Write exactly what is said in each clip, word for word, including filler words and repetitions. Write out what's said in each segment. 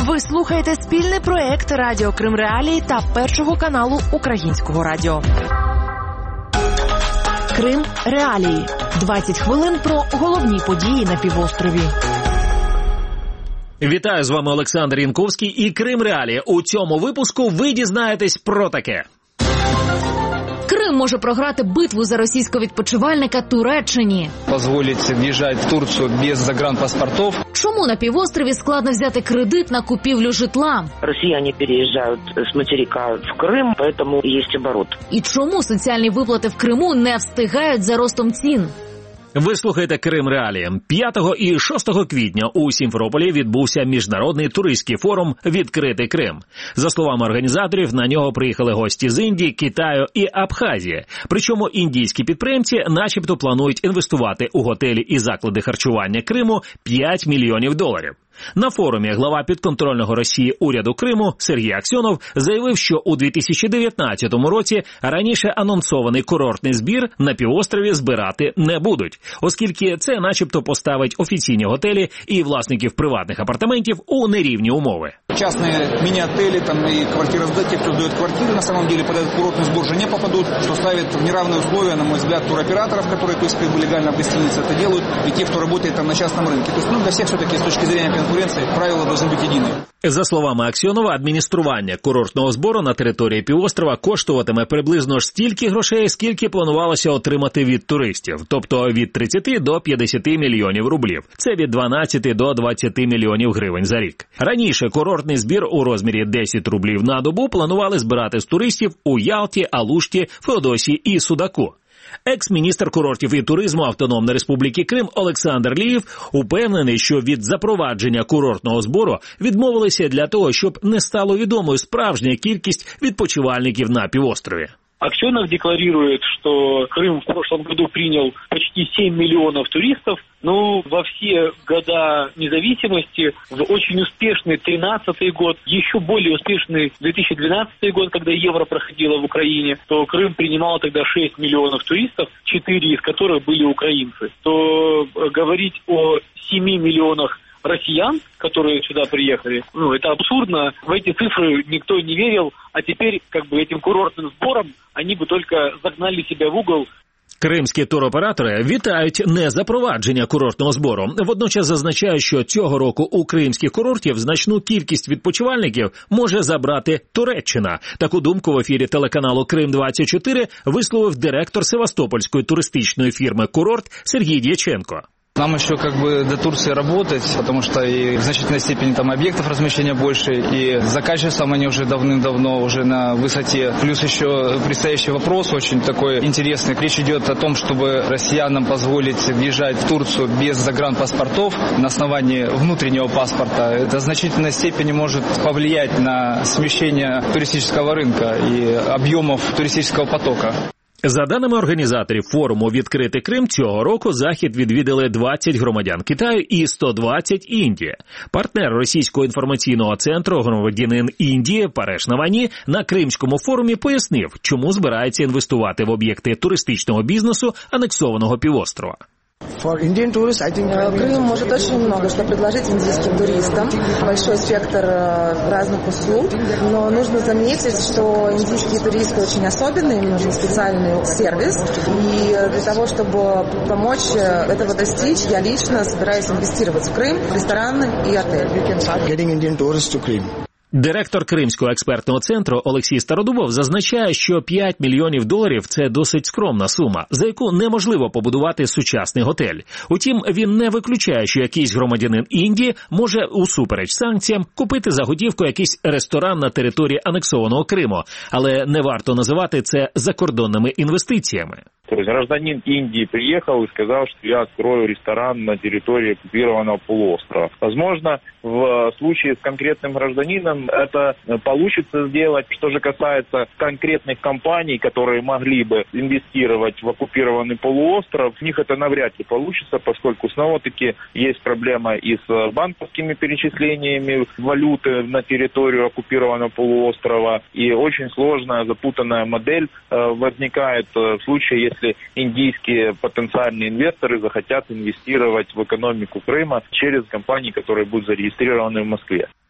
Ви слухаєте спільний проект Радіо Крим Реалії та Першого каналу Українського радіо. Крим Реалії. двадцять хвилин про головні події на півострові. Вітаю, з вами Олександр Янковський і Крим Реалії. У цьому випуску ви дізнаєтесь про таке. Крим може програти битву за російського відпочивальника Туреччині. Дозволить в'їжджати в Турцію без загранпаспортів. Чому на півострові складно взяти кредит на купівлю житла? Росіяни переїжджають з материка в Крим, тому є оборот. І чому соціальні виплати в Криму не встигають за ростом цін? Ви слухаєте Крим Реалії. п'ятого і шостого квітня у Сімферополі відбувся міжнародний туристський форум «Відкритий Крим». За словами організаторів, на нього приїхали гості з Індії, Китаю і Абхазії. Причому індійські підприємці начебто планують інвестувати у готелі і заклади харчування Криму п'ять мільйонів доларів. На форумі глава підконтрольного Росії уряду Криму Сергій Аксьонов заявив, що у дві тисячі дев'ятнадцятому році раніше анонсований курортний збір на півострові збирати не будуть, оскільки це начебто поставить офіційні готелі і власників приватних апартаментів у нерівні умови. Частные мини-отели там и квартиросдатели, кто сдает квартиры, на самом деле под этот курортный сбор же не попадут, что ставит в неравные условия, на мой взгляд, туроператоров, которые, то есть, как бы легально в гостинице это делают, и тех, кто работает там на частном рынке. То есть, ну, для всех все-таки с точки зрения конкуренции правила должны быть едины. За словами Аксьонова, адміністрування курортного збору на території півострова коштуватиме приблизно ж стільки грошей, скільки планувалося отримати від туристів, тобто від тридцяти до п'ятдесяти мільйонів рублів. Це від дванадцяти до двадцяти мільйонів гривень за рік. Раніше курортний збір у розмірі десять рублів на добу планували збирати з туристів у Ялті, Алушті, Феодосії і Судаку. Екс-міністр курортів і туризму Автономної Республіки Крим Олександр Ліїв упевнений, що від запровадження курортного збору відмовилися для того, щоб не стало відомою справжня кількість відпочивальників на півострові. Аксьонов декларирует, что Крым в прошлом году принял почти семь миллионов туристов. Ну, во все года независимости, в очень успешный тринадцатый год, еще более успешный две тысячи двенадцатый год, когда евро проходило в Украине, то Крым принимал тогда шесть миллионов туристов, четыре из которых были украинцы. То говорить о семи миллионах россиян, которые сюда приехали, ну, это абсурдно. В эти цифры никто не верил, а теперь, как бы, этим курортным сбором они бы только загнали себя в угол. Кримські туроператори вітають незапровадження курортного збору. Водночас зазначають, що цього року у кримських курортів значну кількість відпочивальників може забрати Туреччина. Таку думку в ефірі телеканалу Крим двадцять чотири висловив директор Севастопольської туристичної фірми «Курорт» Сергій Дьяченко. Нам еще как бы до Турции работать, потому что и в значительной степени там объектов размещения больше, и за качеством они уже давным-давно уже на высоте. Плюс еще предстоящий вопрос очень такой интересный. Речь идет о том, чтобы россиянам позволить въезжать в Турцию без загранпаспортов на основании внутреннего паспорта. Это в значительной степени может повлиять на смещение туристического рынка и объемов туристического потока. За даними організаторів форуму «Відкритий Крим», цього року захід відвідали двадцять громадян Китаю і сто двадцять Індії. Партнер російського інформаційного центру, громадянин Індії Пареш Навані, на Кримському форумі пояснив, чому збирається інвестувати в об'єкти туристичного бізнесу анексованого півострова. Крым может очень много что предложить индийским туристам, большой спектр разных услуг, но нужно заметить, что индийские туристы очень особенные, им нужен специальный сервис, и для того, чтобы помочь этого достичь, я лично собираюсь инвестировать в Крым, в рестораны и отели. Директор Кримського експертного центру Олексій Стародубов зазначає, що п'ять мільйонів доларів – це досить скромна сума, за яку неможливо побудувати сучасний готель. Утім, він не виключає, що якийсь громадянин Індії може, усупереч санкціям, купити за готівку якийсь ресторан на території анексованого Криму, але не варто називати це закордонними інвестиціями. То есть гражданин Индии приехал и сказал, что я открою ресторан на территории оккупированного полуострова. Возможно, в случае с конкретным гражданином это получится сделать. Что же касается конкретных компаний, которые могли бы инвестировать в оккупированный полуостров, у них это навряд ли получится, поскольку снова-таки есть проблема и с банковскими перечислениями валюты на территорию оккупированного полуострова. И очень сложная, запутанная модель возникает в случае, если если индийские потенциальные инвесторы захотят инвестировать в экономику Крыма через компании, которые будут зарегистрированы в Москве.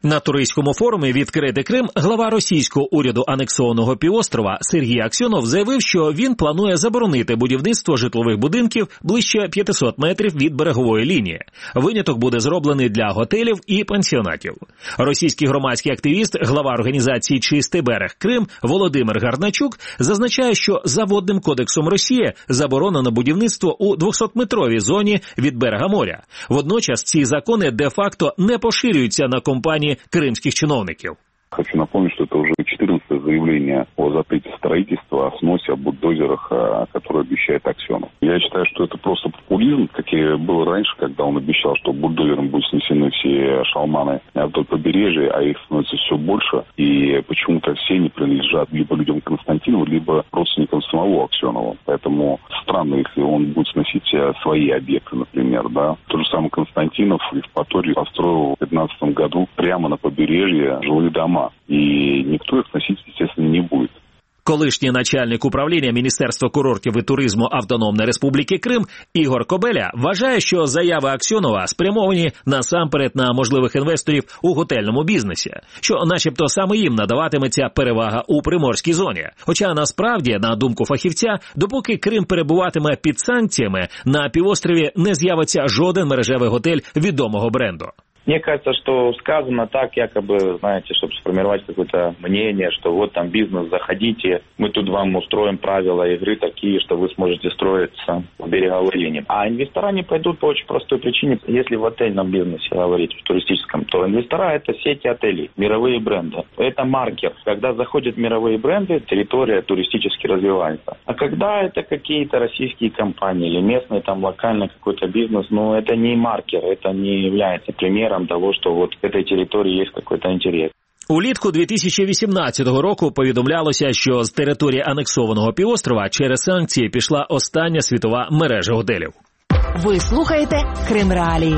На туристському форумі «Відкрити Крим» глава російського уряду анексованого півострова Сергій Аксьонов заявив, що він планує заборонити будівництво житлових будинків ближче п'ятсот метрів від берегової лінії. Виняток буде зроблений для готелів і пансіонатів. Російський громадський активіст, глава організації «Чистий берег Крим» Володимир Гарначук зазначає, що за водним кодексом Росії заборонено будівництво у двохсотметровій зоні від берега моря. Водночас ці закони де-факто не поширюються на компанії крымских чиновников. Хочу напомнить, что это уже четырнадцатое заявление о запрете строительства, о сносе, о бульдозерах, которые обещает Аксьонов. Я считаю, что это просто популизм, как и было раньше, когда он обещал, что бульдозером будут снесены все шалманы вдоль побережья, а их становится все больше. И почему-то все они принадлежат либо людям Константинова, либо родственникам самого Аксьонова. Поэтому странно, если он будет сносить свои объекты, например, да. Тот же самый Константинов в Евпатории построил в две тысячи пятнадцатом году прямо на побережье жилые дома. І ніхто їх носити, звісно, не буде. Колишній начальник управління Міністерства курортів і туризму Автономної Республіки Крим Ігор Кобеля вважає, що заяви Аксьонова спрямовані насамперед на можливих інвесторів у готельному бізнесі, що начебто саме їм надаватиметься перевага у приморській зоні. Хоча насправді, на думку фахівця, допоки Крим перебуватиме під санкціями, на півострові не з'явиться жоден мережевий готель відомого бренду. Мне кажется, что сказано так, якобы, знаете, чтобы сформировать какое-то мнение, что вот там бизнес, заходите, мы тут вам устроим правила игры такие, что вы сможете строиться в береговой линии. А инвестора не пойдут по очень простой причине. Если в отельном бизнесе говорить, в туристическом, то инвестора – это сети отелей, мировые бренды. Это маркер. Когда заходят мировые бренды, территория туристически развивается. А когда это какие-то российские компании или местный там локальный какой-то бизнес, ну это не маркер, это не является примером того, що от в цій території є якийсь інтерес. Улітку дві тисячі вісімнадцятого року повідомлялося, що з території анексованого півострова через санкції пішла остання світова мережа готелів. Ви слухаєте Крим Реалії.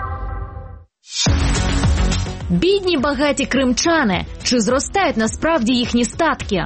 Бідні багаті кримчани. Чи зростають насправді їхні статки?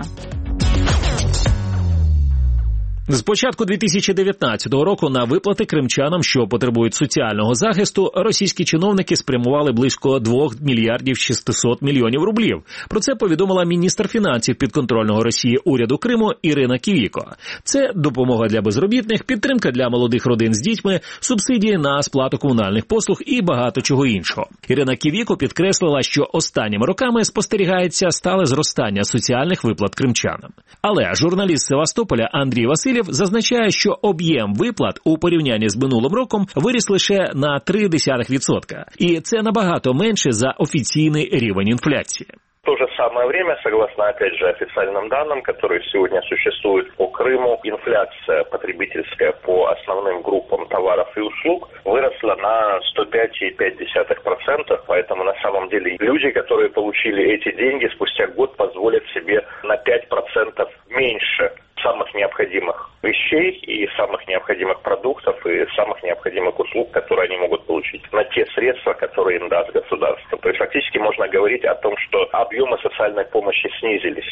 З початку дві тисячі дев'ятнадцятого року на виплати кримчанам, що потребують соціального захисту, російські чиновники спрямували близько двох мільярдів шістсот мільйонів рублів. Про це повідомила міністр фінансів підконтрольного Росії уряду Криму Ірина Ківіко. Це допомога для безробітних, підтримка для молодих родин з дітьми, субсидії на сплату комунальних послуг і багато чого іншого. Ірина Ківіко підкреслила, що останніми роками спостерігається стале зростання соціальних виплат кримчанам. Але журналіст Севастополя Андрій Васильєв зазначає, що об'єм виплат у порівнянні з минулим роком виріс лише на три цілих дві десятих відсотка. І це набагато менше за офіційний рівень інфляції. В то же самое время, согласно, опять же, официальным данным, которые сегодня существуют по Крыму, инфляция потребительская по основным группам товаров и услуг выросла на сто пять целых пять десятых процента, поэтому на самом деле люди, которые получили эти деньги, спустя год позволят себе на пять процентов меньше самых необходимых вещей и самых необходимых продуктов и самых необходимых услуг, которые они могут получить на те средства, которые им даст государство. То есть фактически можно говорить о том, что объемы социальной помощи снизились.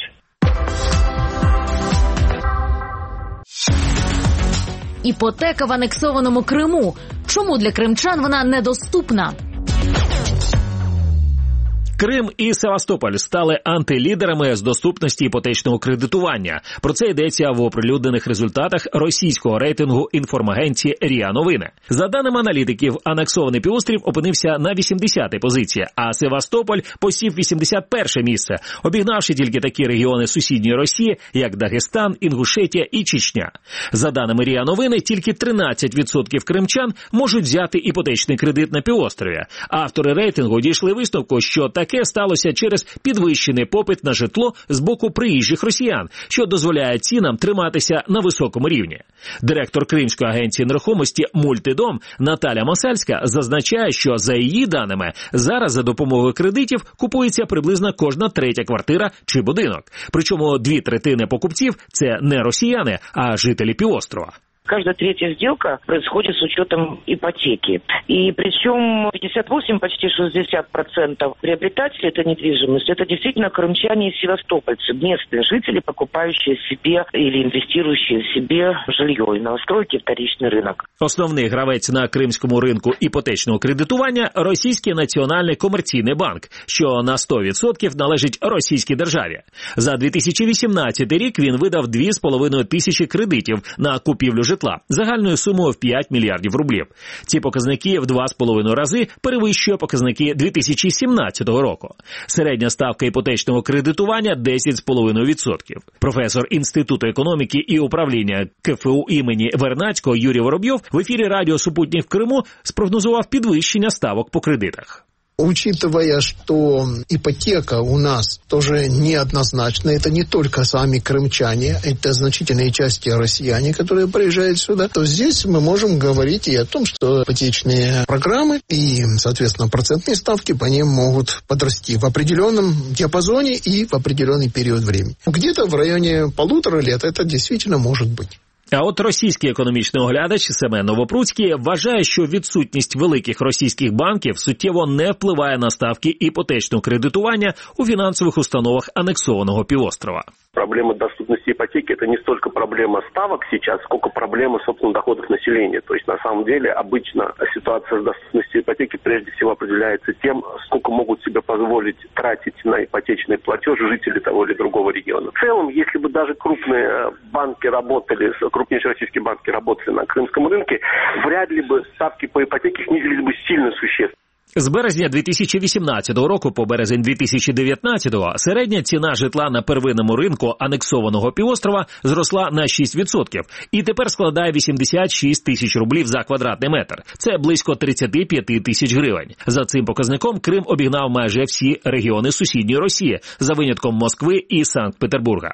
Іпотека в анексованому Криму. Чому для кримчан вона недоступна? Крим і Севастополь стали антилідерами з доступності іпотечного кредитування. Про це йдеться в оприлюднених результатах російського рейтингу інформагенції РІА Новини. За даними аналітиків, анексований півострів опинився на вісімдесятій позиції, а Севастополь посів вісімдесят перше місце, обігнавши тільки такі регіони сусідньої Росії, як Дагестан, Інгушетія і Чечня. За даними РІА Новини, тільки тринадцять відсотків кримчан можуть взяти іпотечний кредит на півострові. Автори рейтингу дійшли висновку, що так Таке сталося через підвищений попит на житло з боку приїжджих росіян, що дозволяє цінам триматися на високому рівні. Директор Кримської агенції нерухомості «Мультидом» Наталя Масальська зазначає, що за її даними зараз за допомогою кредитів купується приблизно кожна третя квартира чи будинок. Причому дві третини покупців – це не росіяни, а жителі півострова. Каждая третья сделка происходит с учетом ипотеки. И причем пятьдесят восемь, почти шестьдесят процентов приобретателей этой недвижимости – это действительно крымчане и севастопольцы, местные жители, покупающие себе или инвестирующие в себе жилье и новостройки, вторичный рынок. Основний гравець на кримському ринку іпотечного кредитування – Російський національний комерційний банк, що на сто відсотків належить російській державі. За дві тисячі вісімнадцятий рік він видав дві з половиною тисячі кредитів на купівлю житла загальною сумою в п'ять мільярдів рублів. Ці показники в два з половиною рази перевищує показники дві тисячі сімнадцятого року. Середня ставка іпотечного кредитування – десять з половиною відсотків. Професор Інституту економіки і управління КФУ імені Вернадського Юрій Воробйов в ефірі радіо «Супутник» в Криму спрогнозував підвищення ставок по кредитах. Учитывая, что ипотека у нас тоже неоднозначна, это не только сами крымчане, это значительные части россияне, которые приезжают сюда, то здесь мы можем говорить и о том, что ипотечные программы и, соответственно, процентные ставки по ним могут подрасти в определенном диапазоне и в определенный период времени. Где-то в районе полутора лет это действительно может быть. А от російський економічний оглядач Семен Новопруцький вважає, що відсутність великих російських банків суттєво не впливає на ставки іпотечного кредитування у фінансових установах анексованого півострова. Проблема доступности ипотеки – это не столько проблема ставок сейчас, сколько проблема, собственно, доходов населения. То есть, на самом деле, обычно ситуация с доступностью ипотеки прежде всего определяется тем, сколько могут себе позволить тратить на ипотечный платеж жители того или другого региона. В целом, если бы даже крупные банки работали, крупнейшие российские банки работали на крымском рынке, вряд ли бы ставки по ипотеке снизились бы сильно существенно. З березня дві тисячі вісімнадцятого року по березень дві тисячі дев'ятнадцятого середня ціна житла на первинному ринку анексованого півострова зросла на шість відсотків і тепер складає вісімдесят шість тисяч рублів за квадратний метр. Це близько тридцять п'ять тисяч гривень. За цим показником Крим обігнав майже всі регіони сусідньої Росії, за винятком Москви і Санкт-Петербурга.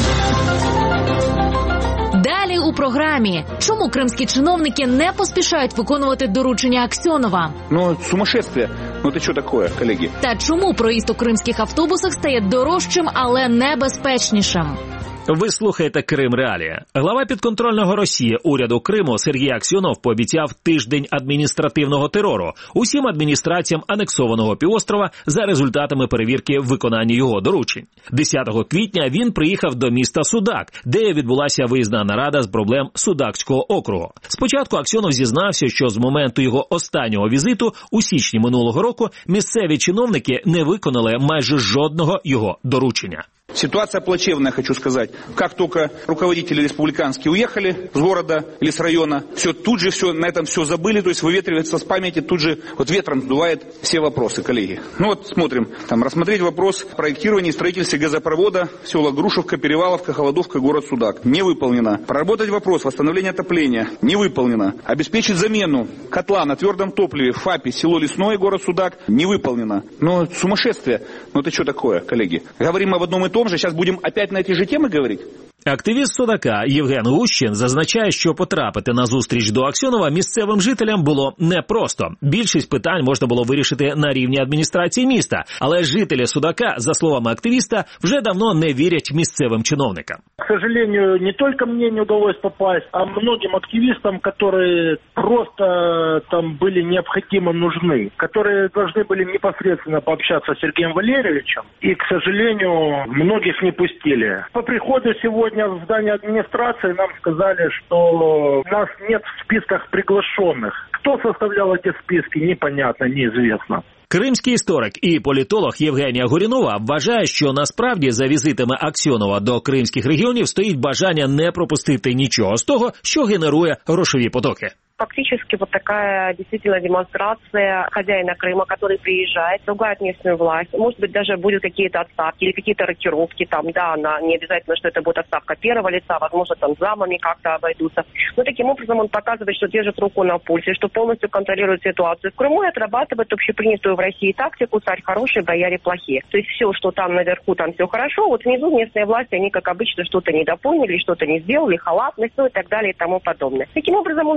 Далі у програмі. Чому кримські чиновники не поспішають виконувати доручення Аксьонова? Ну, сумасшествие. Ну, це що таке, колеги? Та чому проїзд у кримських автобусах стає дорожчим, але небезпечнішим? Ви слухаєте Крим Реалії. Глава підконтрольного Росії уряду Криму Сергій Аксьонов пообіцяв тиждень адміністративного терору усім адміністраціям анексованого півострова за результатами перевірки виконання його доручень. десятого квітня він приїхав до міста Судак, де відбулася виїзна нарада з проблем Судакського округу. Спочатку Аксьонов зізнався, що з моменту його останнього візиту у січні минулого року місцеві чиновники не виконали майже жодного його доручення. Ситуация плачевная, хочу сказать. Как только руководители республиканские уехали с города или с района, все тут же все на этом все забыли, то есть выветривается с памяти, тут же вот ветром сдувает все вопросы, коллеги. Ну вот смотрим, там рассмотреть вопрос проектирования и строительства газопровода села Грушевка, Переваловка, Холодовка, город Судак. Не выполнено. Проработать вопрос восстановления отопления. Не выполнено. Обеспечить замену котла на твердом топливе в ФАПе, село Лесное, город Судак. Не выполнено. Но сумасшествие. Ну это что такое, коллеги? Говорим об одном и том же, сейчас будем опять на эти же темы говорить? Активіст Судака Євген Гущин зазначає, що потрапити на зустріч до Аксьонова місцевим жителям було непросто. Більшість питань можна було вирішити на рівні адміністрації міста, але жителі Судака, за словами активіста, вже давно не вірять місцевим чиновникам. К сожалению, не только мне не удалось попасть, а многим активистам, которые просто там были необходимо нужны, которые должны были непосредственно пообщаться с Сергеем Валерьевичем, и, к сожалению, многих не пустили. По приходу сегодня в здание администрации нам сказали, что нас нет в списках приглашенных. Кто составлял эти списки, непонятно, неизвестно. Кримський історик і політолог Євгенія Горінова вважає, що насправді за візитами Аксьонова до кримських регіонів стоїть бажання не пропустити нічого з того, що генерує грошові потоки. Фактически вот такая действительно демонстрация хозяина Крыма, который приезжает, ругает местную власть. Может быть, даже будут какие-то отставки или какие-то рокировки там, да, она, не обязательно, что это будет отставка первого лица, возможно, там замами как-то обойдутся. Но таким образом он показывает, что держит руку на пульсе, что полностью контролирует ситуацию в Крыму и отрабатывает общепринятую в России тактику «царь хороший, бояре плохие». То есть все, что там наверху, там все хорошо, вот внизу местные власти, они, как обычно, что-то недопоняли, что-то не сделали, халатность, ну и так далее и тому подобное. Таким образом он зарабатывает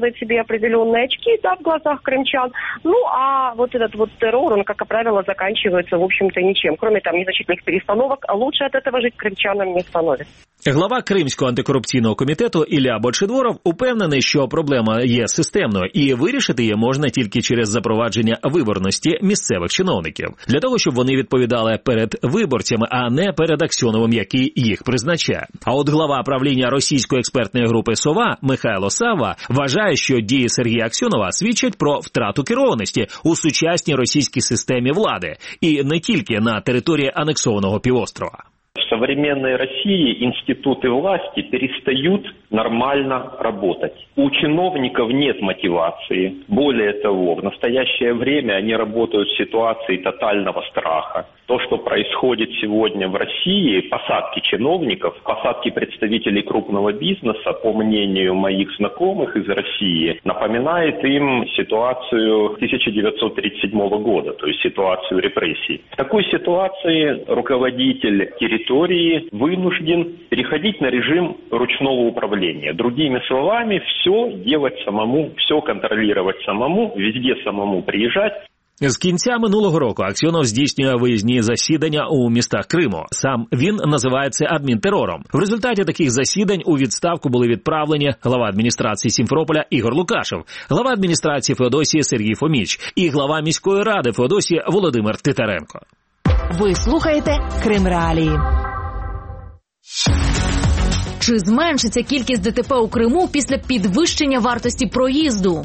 зарабатывает себе определенные очки, да, в глазах крымчан. Ну, а вот этот вот террор, он, как правило, заканчивается, в общем-то, ничем. Кроме там незначительных перестановок, а лучше от этого жить крымчанам не становится. Глава Кримського антикорупційного комітету Ілля Бочидворов упевнений, що проблема є системною, і вирішити її можна тільки через запровадження виборності місцевих чиновників. Для того, щоб вони відповідали перед виборцями, а не перед Аксьоновим, який їх призначає. А от глава правління російської експертної групи «Сова» Михайло Савва вважає, що дії Сергія Аксьонова свідчать про втрату керованості у сучасній російській системі влади. І не тільки на території анексованого півострова. В современной России институты власти перестают нормально работать. У чиновников нет мотивации. Более того, в настоящее время они работают в ситуации тотального страха. То, что происходит сегодня в России, посадки чиновников, посадки представителей крупного бизнеса, по мнению моих знакомых из России, напоминает им ситуацию тысяча девятьсот тридцать седьмого года, то есть ситуацию репрессий. В такой ситуации руководитель территории вынужден переходить на режим ручного управления. Другими словами, все делать самому, все контролировать самому, везде самому приезжать. З кінця минулого року Аксьонов здійснює виїзні засідання у містах Криму. Сам він називає це адмінтерором. В результаті таких засідань у відставку були відправлені глава адміністрації Сімферополя Ігор Лукашев, глава адміністрації Феодосії Сергій Фоміч і глава міської ради Феодосії Володимир Титаренко. Ви слухаєте Крим Реалії. Чи зменшиться кількість ДТП у Криму після підвищення вартості проїзду?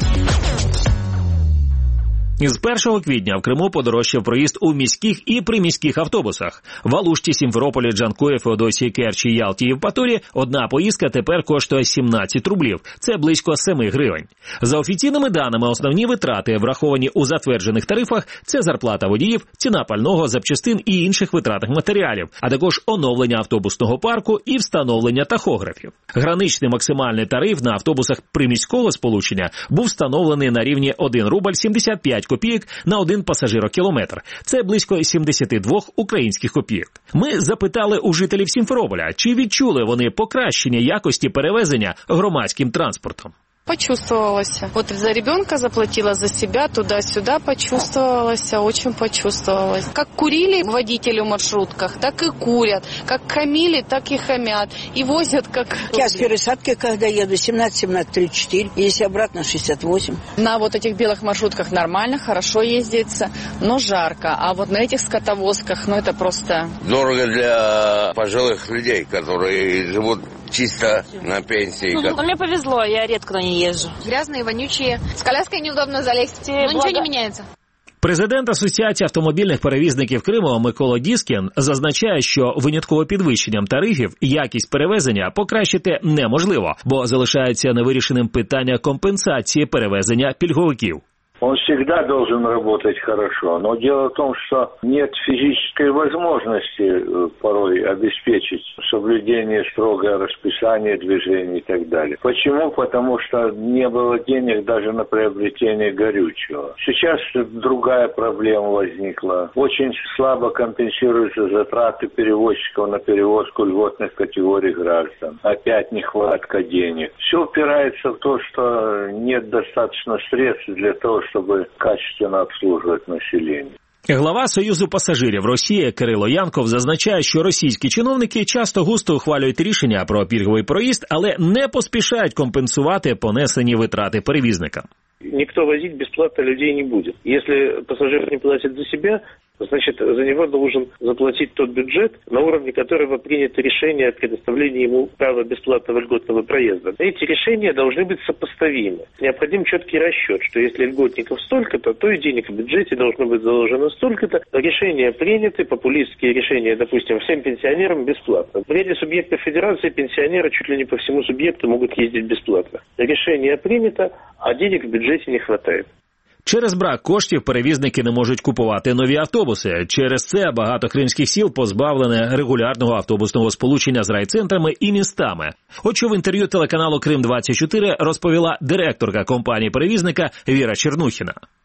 З першого квітня в Криму подорожчав проїзд у міських і приміських автобусах. В Алушті, Сімферополі, Джанкої, Феодосії, Керчі, Ялті і Євпаторії одна поїздка тепер коштує сімнадцять рублів. Це близько сім гривень. За офіційними даними, основні витрати, враховані у затверджених тарифах, це зарплата водіїв, ціна пального, запчастин і інших витратних матеріалів, а також оновлення автобусного парку і встановлення тахографів. Граничний максимальний тариф на автобусах приміського сполучення був встановлений на рівні один рубль сімдесят п'ять копійок на один пасажирокілометр. Це близько сімдесят два українських копійок. Ми запитали у жителів Сімферополя, чи відчули вони покращення якості перевезення громадським транспортом. Почувствовалось. Вот за ребенка заплатила, за себя, туда-сюда почувствовалось, очень почувствовалось. Как курили водители в маршрутках, так и курят. Как хамили, так и хамят. И возят как... Я с пересадки, когда еду, семнадцать семнадцать тридцать четыре, если обратно шестьдесят восемь. На вот этих белых маршрутках нормально, хорошо ездится, но жарко. А вот на этих скотовозках, ну это просто... Дорого для пожилых людей, которые живут чисто на пенсии. Ну, мне повезло, я редко на ней езжу. Грязные, вонючие, с коляской неудобно залезть, но ничего не меняется. Президент Асоціації автомобільних перевізників Криму Микола Діскін зазначає, що винятково підвищенням тарифів якість перевезення покращити неможливо, бо залишається невирішеним питання компенсації перевезення пільговиків. Он всегда должен работать хорошо, но дело в том, что нет физической возможности порой обеспечить соблюдение строгого расписания движений и так далее. Почему? Потому что не было денег даже на приобретение горючего. Сейчас другая проблема возникла. Очень слабо компенсируются затраты перевозчиков на перевозку льготных категорий граждан. Опять нехватка денег. Все упирается в то, что нет достаточно средств для того, чтобы качественно обслуживать население. Глава Союзу пасажирів Росії Кирило Янков зазначає, що російські чиновники часто густо ухвалюють рішення про пільговий проїзд, але не поспішають компенсувати понесені витрати перевізникам. Никто возить бесплатно людей не будет. Если пассажир не платит за себя, значит, за него должен заплатить тот бюджет, на уровне которого принято решение о предоставлении ему права бесплатного льготного проезда. Эти решения должны быть сопоставимы. Необходим четкий расчет, что если льготников столько-то, то и денег в бюджете должно быть заложено столько-то. Решения приняты, популистские решения, допустим, всем пенсионерам бесплатно. В ряде субъектов федерации пенсионеры чуть ли не по всему субъекту могут ездить бесплатно. Решение принято, а денег в бюджете не хватает. Через брак коштів перевізники не можуть купувати нові автобуси. Через це багато кримських сіл позбавлене регулярного автобусного сполучення з райцентрами і містами. От що в інтерв'ю телеканалу Крим двадцять чотири розповіла директорка компанії-перевізника Віра Чернухіна.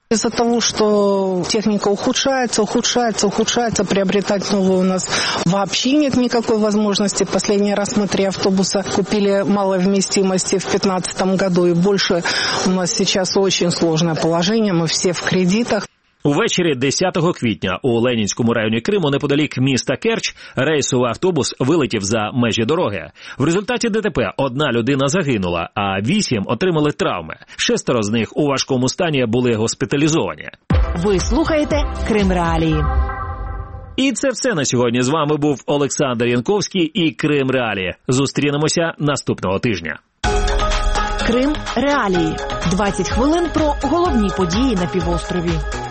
Из-за того, что техника ухудшается, ухудшается, ухудшается, приобретать новую у нас вообще нет никакой возможности. Последний раз мы три автобуса купили малой вместимости в две тысячи пятнадцатом году, и больше у нас сейчас очень сложное положение, мы все в кредитах. Увечері десятого квітня у Ленінському районі Криму неподалік міста Керч рейсовий автобус вилетів за межі дороги. В результаті ДТП одна людина загинула, а вісім отримали травми. Шестеро з них у важкому стані були госпіталізовані. Ви слухаєте Крим Реалії. І це все на сьогодні. З вами був Олександр Янковський і Крим Реалії. Зустрінемося наступного тижня. Крим Реалії. двадцять хвилин про головні події на півострові.